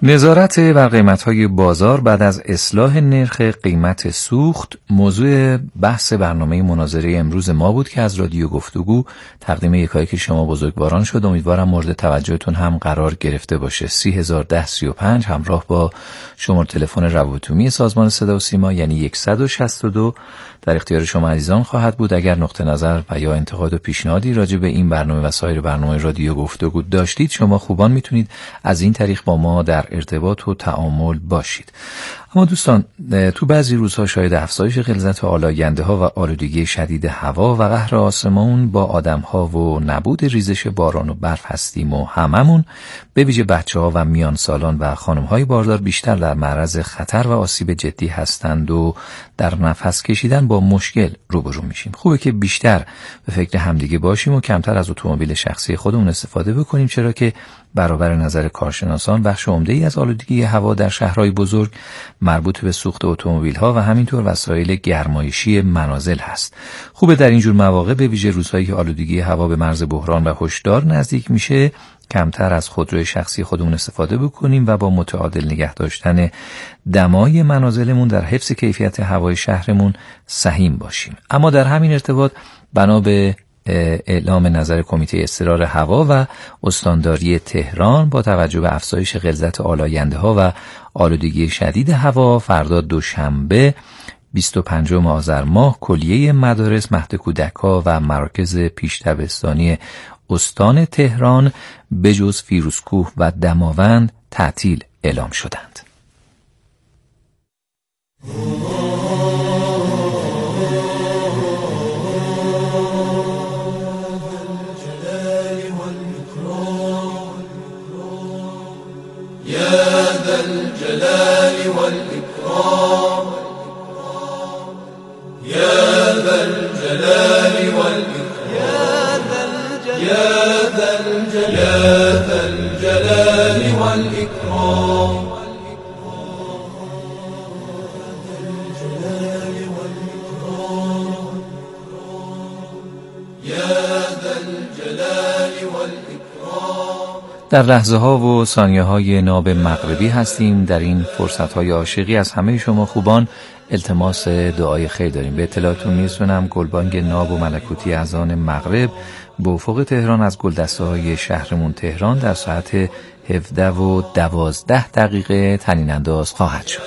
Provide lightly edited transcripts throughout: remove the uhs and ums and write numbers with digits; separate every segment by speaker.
Speaker 1: نظارت بر قیمت‌های بازار بعد از اصلاح نرخ قیمت سوخت موضوع بحث برنامه مناظره امروز ما بود که از رادیو گفتگو تقدیم یکایک شما بزرگواران شد. امیدوارم مورد توجهتون هم قرار گرفته باشه. 301035 همراه با شماره تلفن روابط عمومی سازمان صدا و سیما یعنی 162 در اختیار شما عزیزان خواهد بود. اگر نقطه نظر و یا انتقاد و پیشنهادی راجع به این برنامه و سایر برنامه رادیو گفتگو داشتید، شما خوبان میتونید از این طریق با ما در ارتباط و تعامل باشید. اما دوستان، تو بعضی روزها شاید افزایش غلظت آلاینده ها و آلودگی شدید هوا و قهر آسمون با آدم ها و نبود ریزش باران و برف هستیم و هممون به ویژه بچه‌ها و میان سالان و خانم های باردار بیشتر در معرض خطر و آسیب جدی هستند و در نفس کشیدن با مشکل روبرو میشیم. خوبه که بیشتر به فکر همدیگه باشیم و کمتر از اتومبیل شخصی خودمون استفاده بکنیم، چرا که برابر نظر کارشناسان بخش عمده‌ای از آلودگی هوا در شهرهای بزرگ مربوط به سوخت اتومبیل‌ها و همینطور وسایل گرمایشی منازل هست. خوبه در اینجور مواقع به ویژه روزهایی که آلودگی هوا به مرز بحران و هشدار نزدیک میشه کمتر از خودروی شخصی خودمون استفاده بکنیم و با متعادل نگه داشتن دمای منازلمون در حفظ کیفیت هوای شهرمون سهیم باشیم. اما در همین ارتباط بنا به اعلام نظر کمیته اضطرار هوا و استانداری تهران با توجه به افزایش غلظت آلاینده ها و آلودگی شدید هوا، فردا دوشنبه 25 آذر ماه کلیه مدارس، مهد کودک‌ها و مراکز پیش دبستانی استان تهران به جز فیروزکوه و دماوند تعطیل اعلام شدند. در لحظه ها و ثانیه های ناب مغربی هستیم. در این فرصت های عاشقی از همه شما خوبان التماس دعای خیر داریم. به اطلاعتون میرسونم گلبانگ ناب و ملکوتی اذان مغرب به افق تهران از گلدسته های شهرمون تهران در ساعت 17:12 طنین انداز خواهد شد.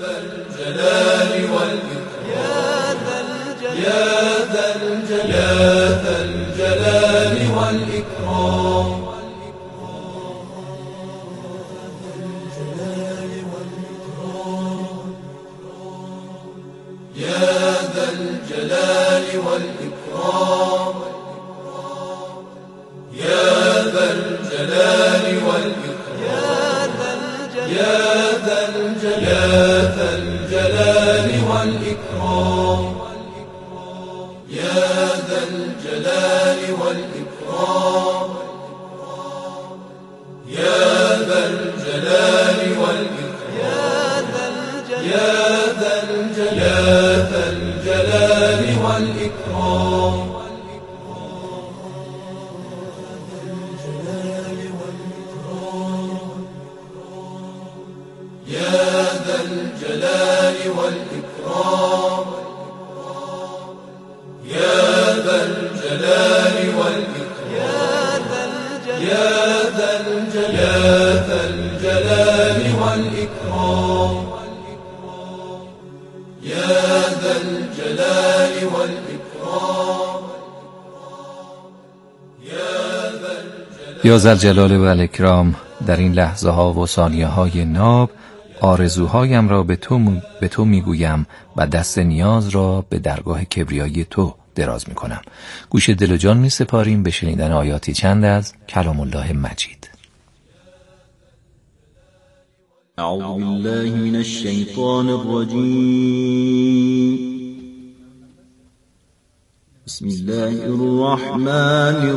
Speaker 1: یا ذوالجلال و الاکرام، در این لحظه ها و ثانیه های ناب آرزوهایم را به تو میگویم و دست نیاز را به درگاه کبریایی تو دراز میکنم. گوش دل و جان میسپاریم به شنیدن آیاتی چند از کلام الله مجید.
Speaker 2: اعوذ بالله من الشیطان الرجیم. بسم الله الرحمن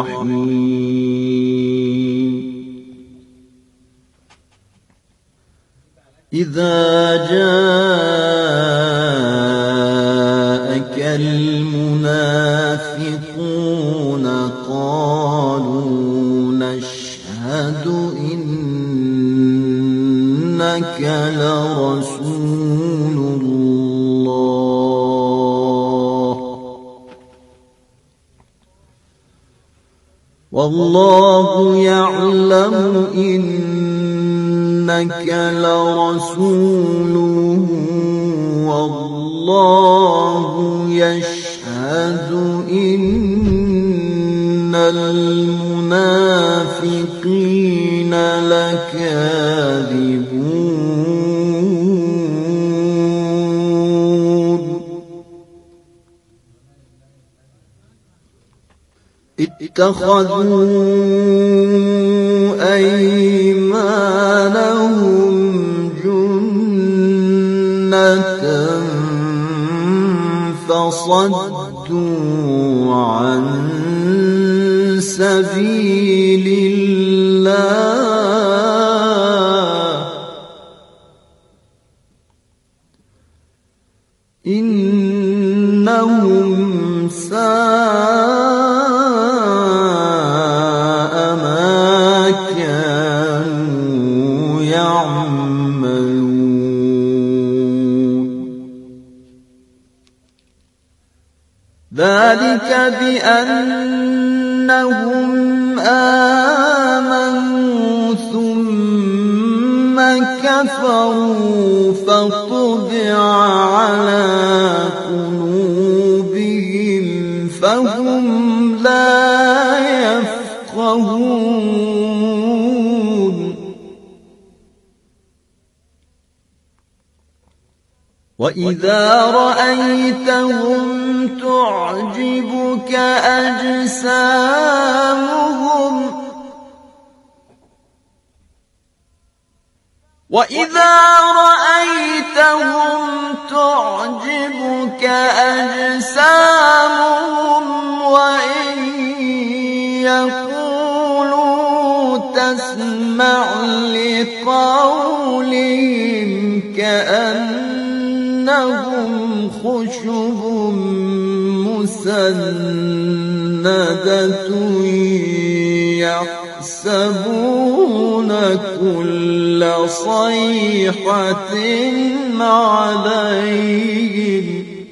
Speaker 2: الرحیم. اذا جاءك المنافقون قالوا نشهد إنك والله يعلم إنك لرسوله والله يشهد إن المنافقين لكاذبون اتخذوا أيمانهم جنة فصدوا عن سبيل الله إنهم ساء ما كانوا يعملون ذلك بأنهم آمنوا ثم كفروا فطبع على قلوبهم فهم لا يفقهون وإذا رأيتهم تعجبك أجسامهم وإن يقولوا تسمع لقولهم كأنهم خشب مسندة يحسبون كل صيحة عليهم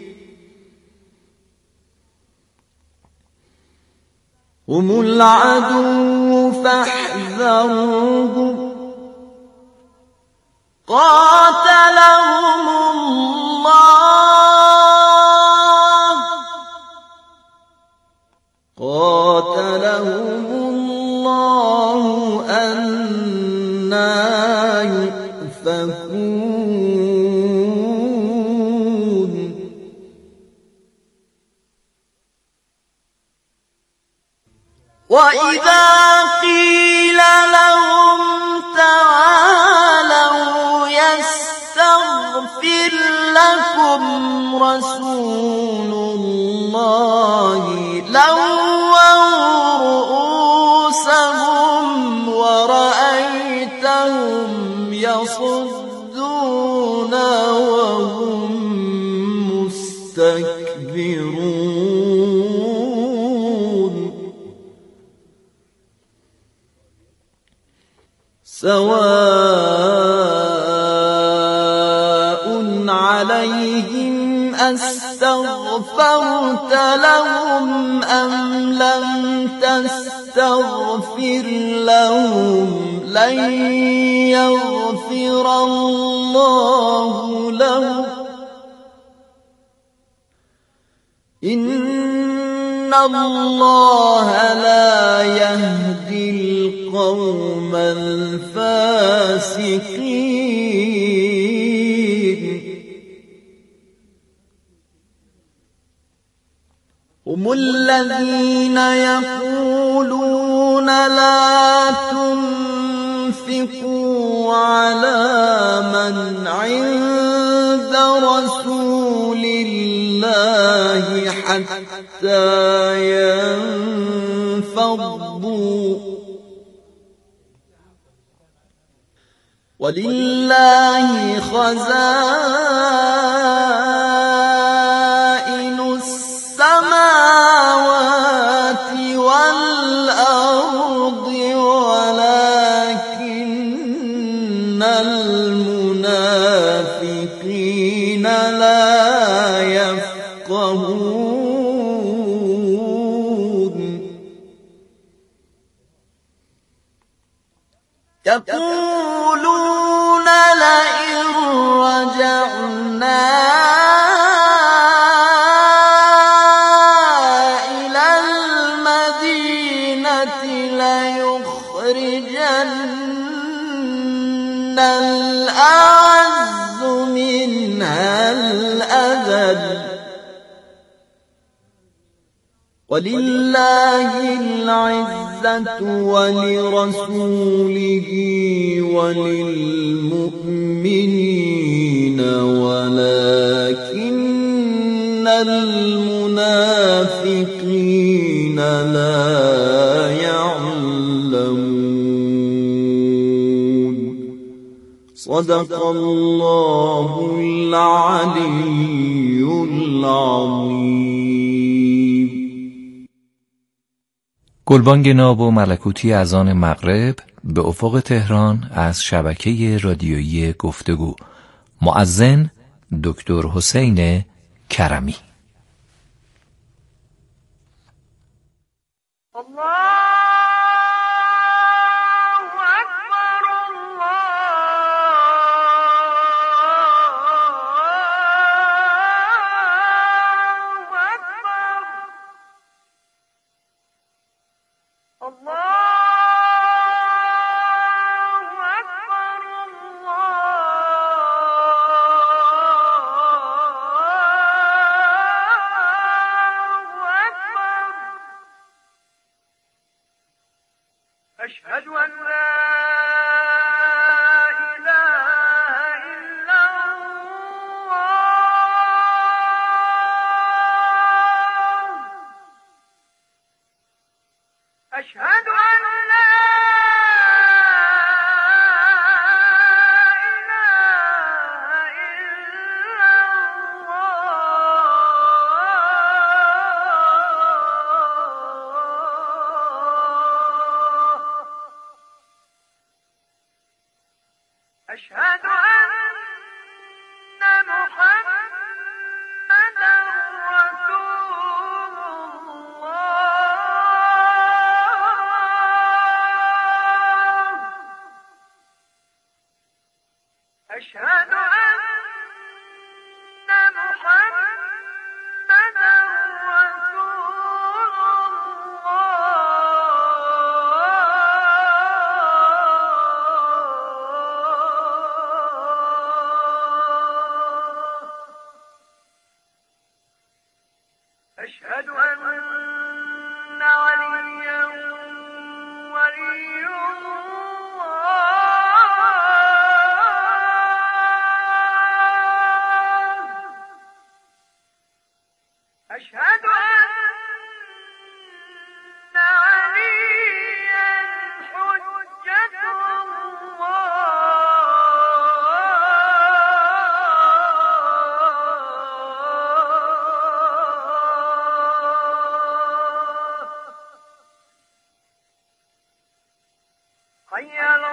Speaker 2: هم العدو فاحذرهم قاتلهم الله أنى يؤفكون وإذا قيل لهم تعالوا يستغفر لكم رسول الله لووا رؤوسهم ورأيتهم يصدون وهم مستكبرون سواء عليهم أستغفرت لهم أم لم تستغفر لهم لن يغفر الله لهم إن الله لا يهدي القوم الفاسقين هم الذين يقولون لا تنفقوا على من عند رسول الله حتى ينفضوا ولله خزائن السماوات والأرض ولكن المنافقين لا يفقهون يقولون لئن رجعنا إلى المدينة ليخرجن الأعز منها الأذل ولله العزة ولرسوله وللمؤمنين ولكن المنافقين لا يعلمون. صدق الله العلي العظيم.
Speaker 1: گلبانگ ناب و ملکوتی اذان مغرب به افق تهران از شبکه رادیویی گفتگو. مؤذن دکتر حسین کرمی.
Speaker 3: أشهد أن لا إله إلا الله. أشهد أن لا أشهد أن محمدا رسول الله. أشهد أن محمدا رسول أشهد أن عليا ولي الله. أشهد أن عليا حجة الله. حي على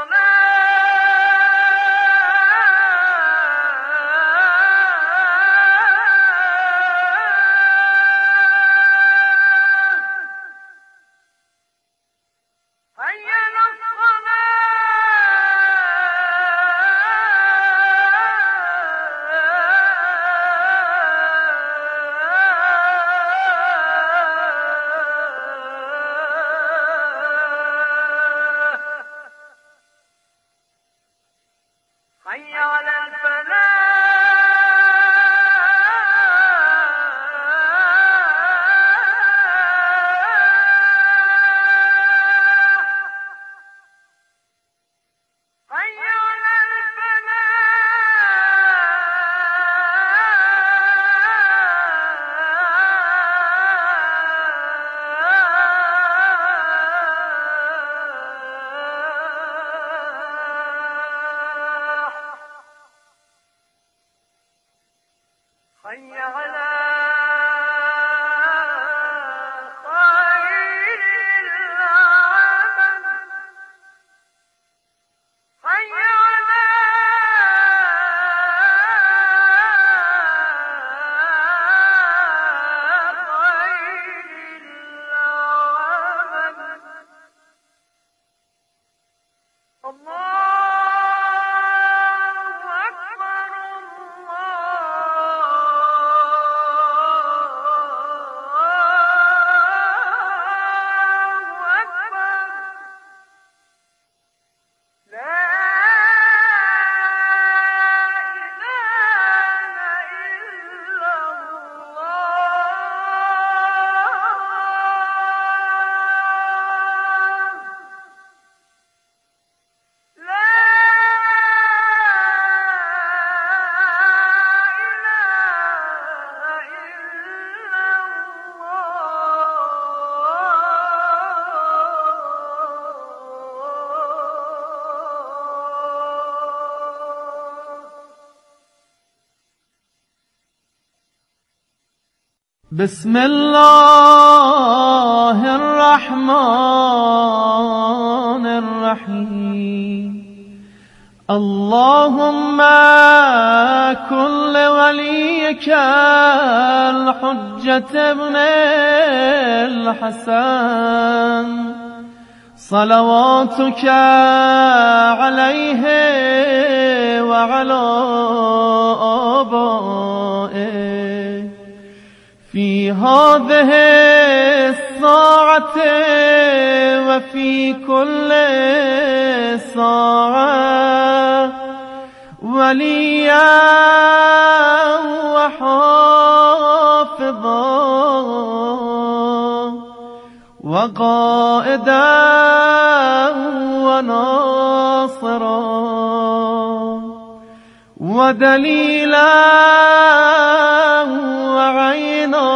Speaker 3: حي على حي على خير العمل. حي على خير العمل.
Speaker 4: بسم الله الرحمن الرحیم. اللهم كن لوليك الحجة ابن الحسن صلواتك عليه وعلى آبائه في هذه الساعة وفي كل ساعة وليا وحافظا وقائدا وناصرا ودليلا وعينا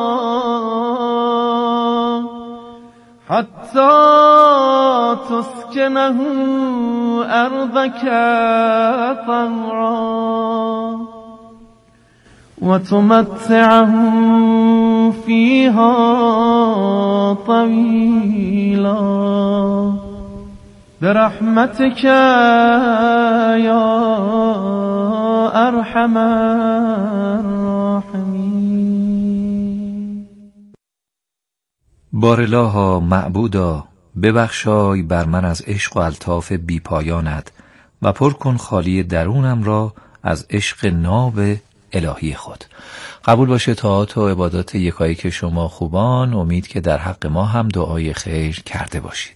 Speaker 4: حتى تسكنه أرضك طوعا وتمتعه فيها طويلا برحمتك يا أرحم الراحمين.
Speaker 1: بارالها معبودا ببخشای بر من از عشق و الطاف بی پایانت و پر کن خالی درونم را از عشق ناب الهی خود. قبول باشه طاعات و عبادات یکایک شما خوبان. امید که در حق ما هم دعای خیر کرده باشید.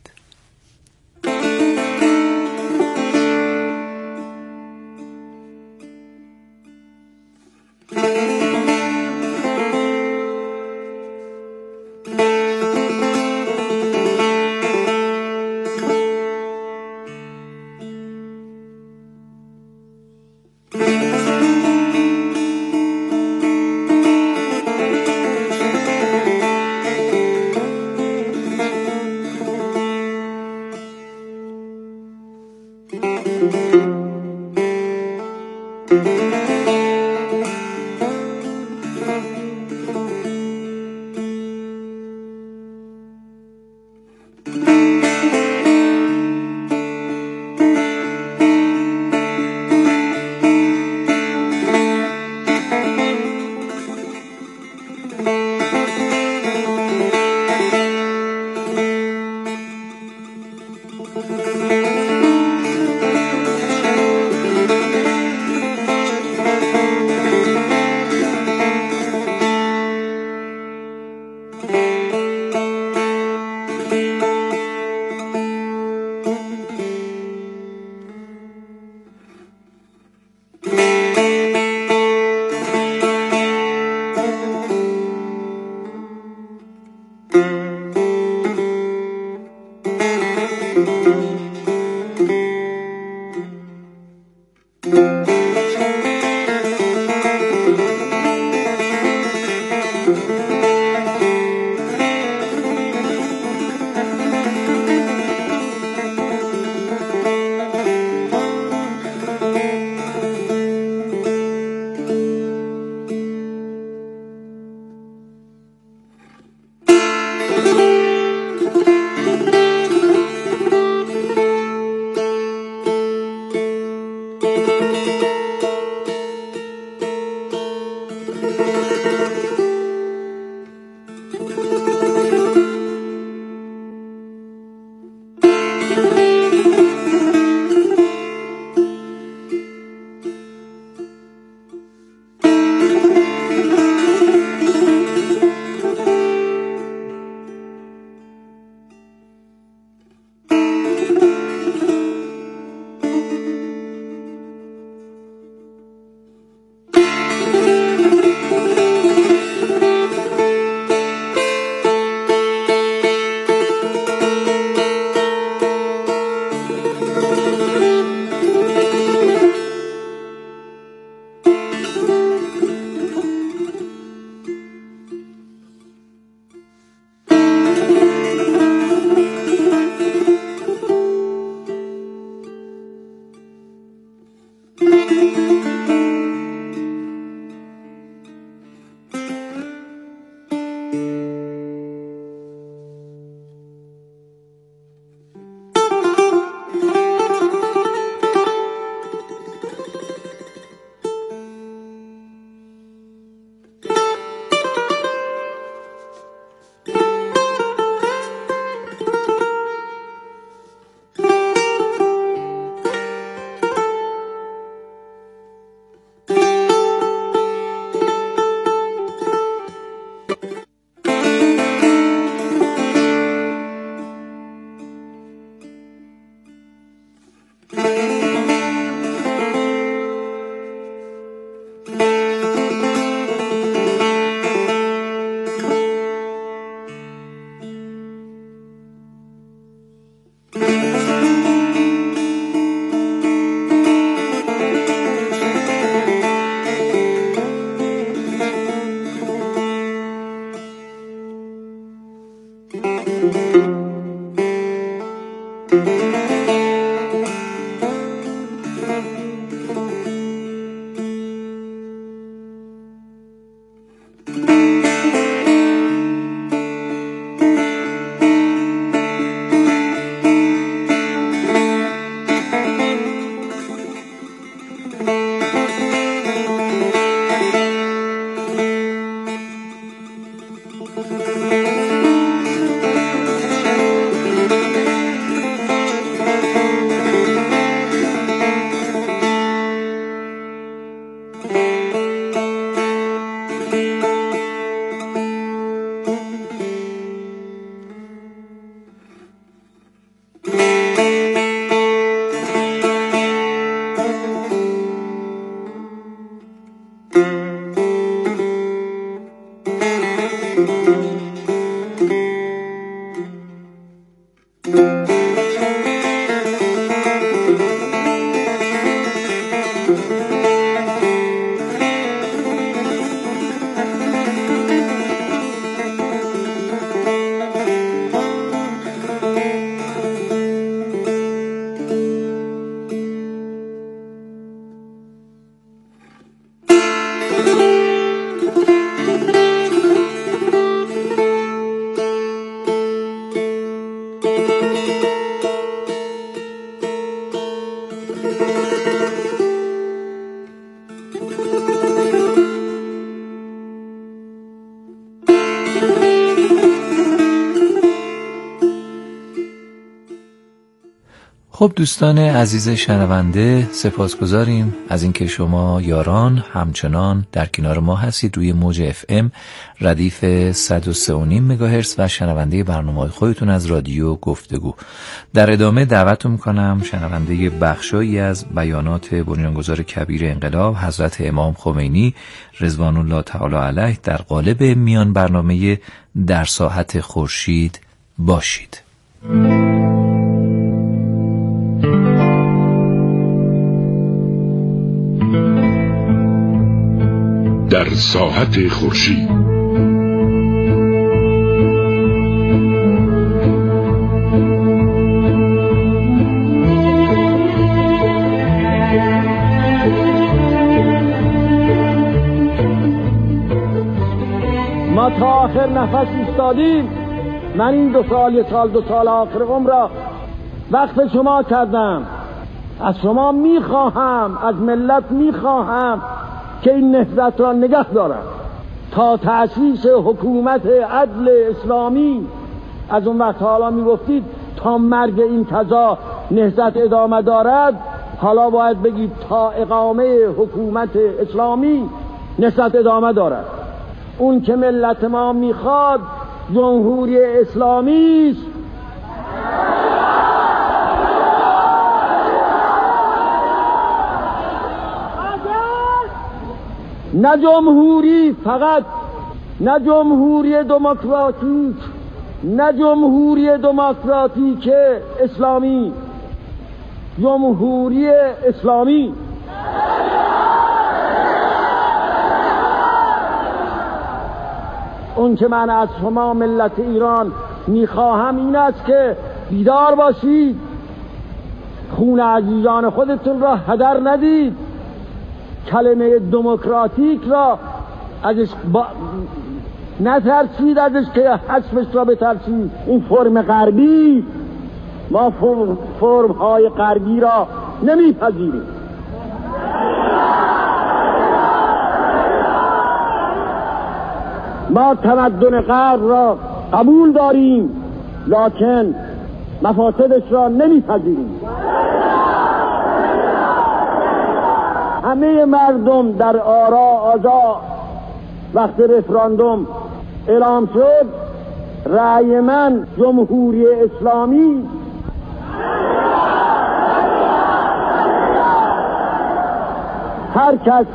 Speaker 1: خب دوستان عزیز شنونده، سپاسگزاریم از اینکه شما یاران همچنان در کنار ما هستید روی موج FM ردیف 103.5 مگاهرتز و شنونده برنامه‌های خودتون از رادیو گفتگو. در ادامه دعوتتون می‌کنم شنونده بخشایی از بیانات بنیانگذار کبیر انقلاب حضرت امام خمینی رضوان الله تعالی علیه در قالب میان برنامه در ساحت خورشید باشید.
Speaker 5: در ساحت خورشید.
Speaker 6: ما تا آخر نفس ایستادیم. من این 2 سال آخر عمر را وقف شما کردم. از شما میخواهم، از ملت میخواهم که این نهضت را نگه دارد تا تأسیس حکومت عدل اسلامی. از اون وقت حالا میگفتید تا مرگ این قضا نهضت ادامه دارد، حالا باید بگید تا اقامه حکومت اسلامی نهضت ادامه دارد. اون که ملت ما میخواد جمهوری اسلامی است. نه جمهوری فقط، نه جمهوری دموکراتیک، نه جمهوری دموکراتیک اسلامی، جمهوری اسلامی. اون که من از شما ملت ایران میخواهم این است که بیدار باشید، خون عزیزان خودتون را هدر ندید، کلمه دموکراتیک را ازش نترسید، ازش که حذفش را بترسید. این فرم غربی، ما فرم های غربی را نمیپذیریم. ما تمدن غرب را قبول داریم لکن مفاسدش را نمیپذیریم. همه مردم در آرا آزاد وقت رفراندوم اعلام شد رأی من جمهوری اسلامی. هر کس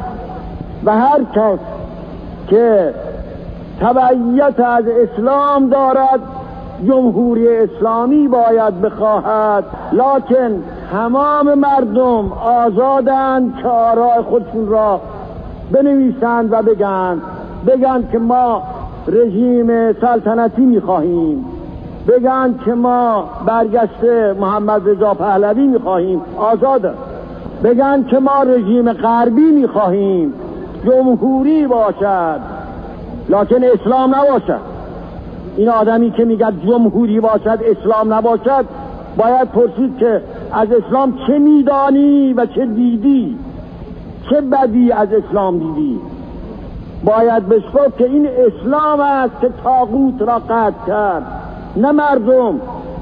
Speaker 6: که تبعیت از اسلام دارد جمهوری اسلامی باید بخواهد، لکن تمام مردم آزادند که آراء خودشون را بنویسند و بگن که ما رژیم سلطنتی میخواهیم، بگن که ما برگشت محمد رضا پهلوی میخواهیم، آزاده، بگن که ما رژیم غربی میخواهیم، جمهوری باشد لکن اسلام نباشد. این آدمی که میگه جمهوری باشد اسلام نباشد باید پرسید که از اسلام چه میدانی و چه دیدی، چه بدی از اسلام دیدی. باید بشکفت که این اسلام است که طاغوت را قطع کرد، نه مردم.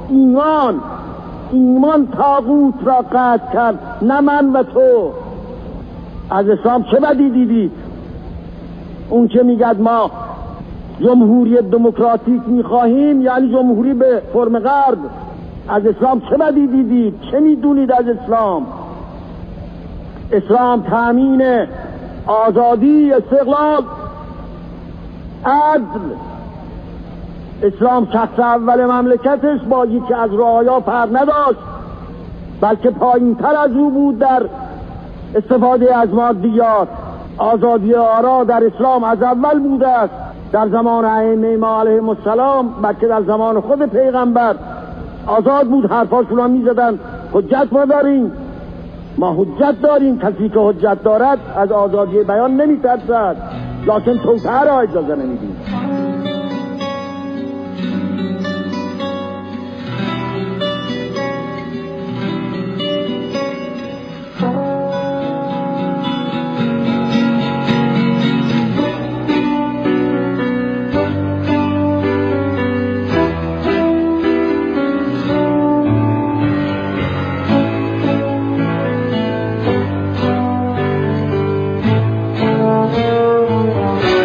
Speaker 6: ایمان طاغوت را قطع کرد، نه من و تو. از اسلام چه بدی دیدید؟ اون که میگه ما جمهوری دموکراتیک میخواهیم یعنی جمهوری به فرم غرب. از اسلام چه بدی دیدید؟ چه میدونید از اسلام؟ اسلام تامین آزادی، استقلال، عدل. اسلام شخص اول مملکتش با یکی از رعایا پر نداشت، بلکه پایین تر از او بود در استفاده از مادیات. آزادی آرا در اسلام از اول بوده است، در زمان ائمه ما علیهم السلام، بلکه در زمان خود پیغمبر آزاد بود. حرفاشون را میزدن حجت ما داریم، ما حجت داریم. کسی که حجت دارد از آزادی بیان نمیترسد، لکن توطئه را اجازه نمیدیم.